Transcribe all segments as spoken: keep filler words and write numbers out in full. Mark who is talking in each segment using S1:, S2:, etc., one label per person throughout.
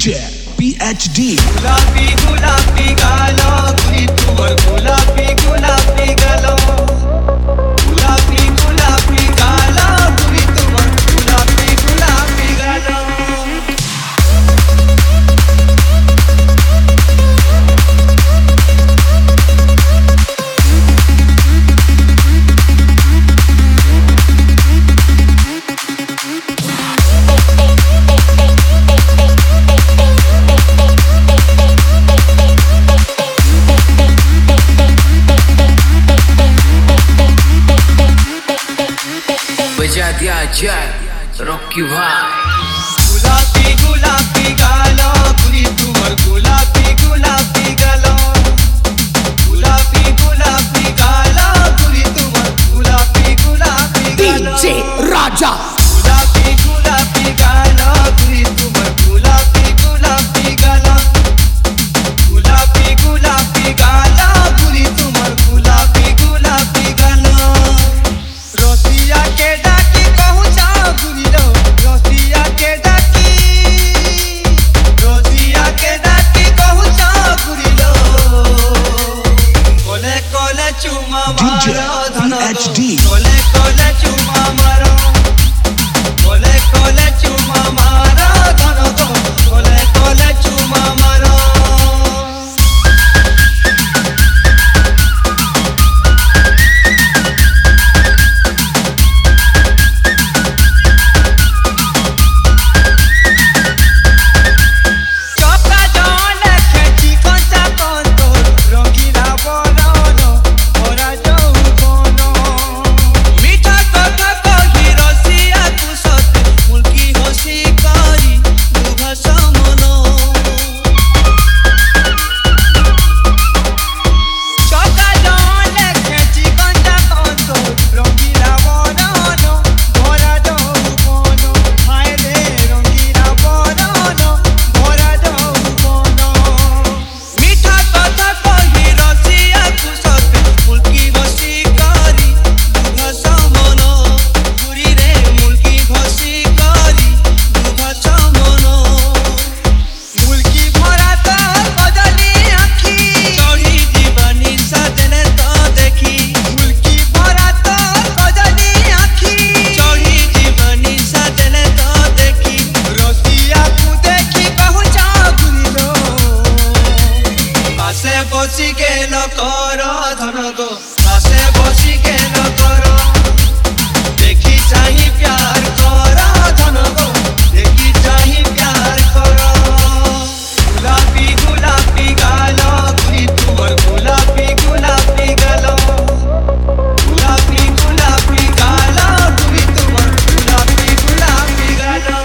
S1: DJ PhD.
S2: गुलाबी गुलाबी गालो तुझी तुवर गुलाबी गुलाबी गालो गुलाबी गुलाबी गालो तुझी तुवर गुलाबी गुलाबी गालो
S3: बजा दिया जाए रॉकी भाई।
S2: गुलाबी गुलाबी गालो तुझी तुवर गुलाबी गुलाबी गालो गुलाबी गुलाबी गालो तुझी तुवर गुलाबी गुलाबी गालो
S1: डीजे राजा।
S2: गुलाबी गुलाबी गालो तुझी तुवर गुलाबी गुलाबी गालो गुलाबी गुलाबी गालो तुझी तुवर गुलाबी गुलाबी गालो रसिया के डाकी पहुंचा गुरिलो रसिया के डाकी रसिया के डाकी पहुंचा गुरिलो कोले कोले चुमा मारो धनो कोले कोले चुमा मारो कोले कोले चुमा मारो धनो कोले कोले चुमा मारो बसी के न करो धन गो पासे बसी के न करो देखी चाही प्यार करो धन गो देखी चाही प्यार करो गुलाबी गुलाबी गालो तुझी तुवर गुलाबी गुलाबी गालो गुलाबी गुलाबी गालो तुझी तुवर गुलाबी गुलाबी गालो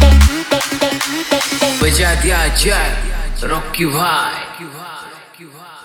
S3: बजा दिया जाए रॉकी भाई।